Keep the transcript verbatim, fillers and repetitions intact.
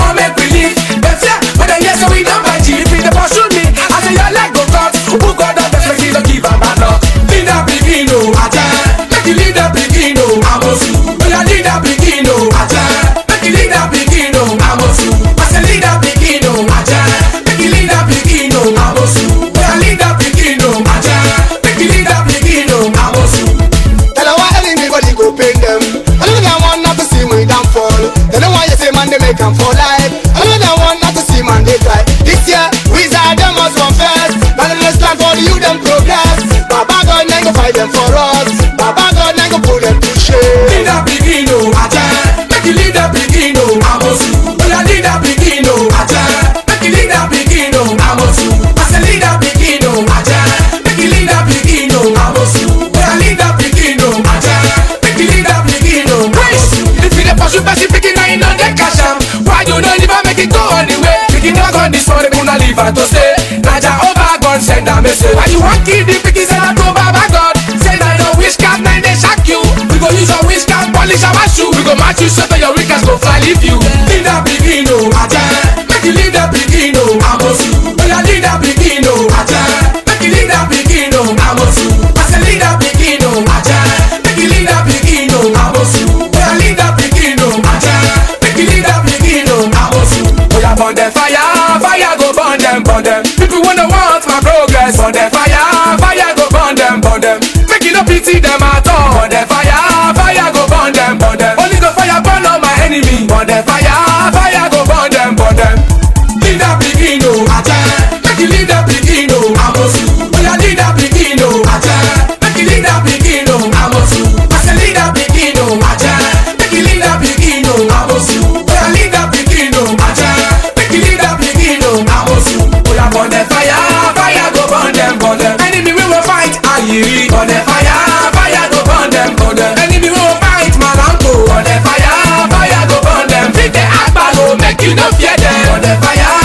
want make we leave. Them fear, but then yes, so we don't buy G. If they pursue me, I say your leg go cut. Who got that best make you don't give a bad luck? Lead that begin, oh, aja. Make you lead that begin, oh, Amosu. Oh, yeah, lead that begin, oh, aja. Make you lead that begin, oh, Amosu. I say lead that begin, oh, aja. Make you lead that begin, oh, Amosu. Oh, yeah, lead that begin, oh, aja. Make you lead that begin, oh, Amosu. Tell her why everybody go pay them. I know that one not to see me downfall. They don't want you say man they make them fall life. I know that one not to see man they cry. This year wizard them must confess. Man let's stand for the youth them progress. Baba God now go fight them for us. Baba God now go put them to shame. Lead that begin, oh, aja. Make you lead that begin, oh, Amosu. Oh, yeah, lead that begin, oh, aja. Make you lead that begin, oh, Amosu. I say lead that begin, oh, aja. Make you lead that begin, oh, Amosu. Oh, yeah, lead that begin, oh, aja. Make you lead that begin, oh, Amosu. If you dey pursue person picking, now you know they cash am. Why you don't even make it go all the way? Picking not on this one, they gonna leave her to stay. Naja over God send a message. Why you want kill the picking, send her to Baba God. Say that your wish card, now they shock you. We go use your wish card, polish our shoe. We go match you so that your weakness go fly leave you. Lead that begin, oh, aja. Make you lead that begin, oh, Amosu. Oh, yeah, lead that begin, oh, aja. Make you lead that begin, oh, Amosu. I say lead that begin, oh, aja. Make you lead that begin, oh, Amosu. Oh, yeah, lead that begin, oh, aja. Make you lead that begin, oh, Amosu. Oh, yeah, burn them fire, fire go burn them, burn them. People wanna want my progress. Burn them fire, fire go burn them, burn them. Make you no pity them at all. Burn them fire, fire go burn them, burn them. Only go fire burn all my enemy. Burn them fire, fire go burn them, burn them. Lead that begin, oh, aja. Make you lead that begin, oh, Amosu. Oh, yeah, lead that begin, oh, aja. Make you lead that begin, oh, Amosu. I say lead that begin, oh, aja. Make you lead that begin, oh, Amosu. Oh, yeah, lead that begin, oh, aja. Make you lead that begin, oh, Amosu. Oh, yeah, burn them fire, fire go burn them, burn them. Enemy we will fight, aye. Burn them fire, fire go burn them, burn them. Enemy we will fight, Malanko. Burn them fire, fire go burn them. Fit the Agbalo, make you no fear them. Burn them fire.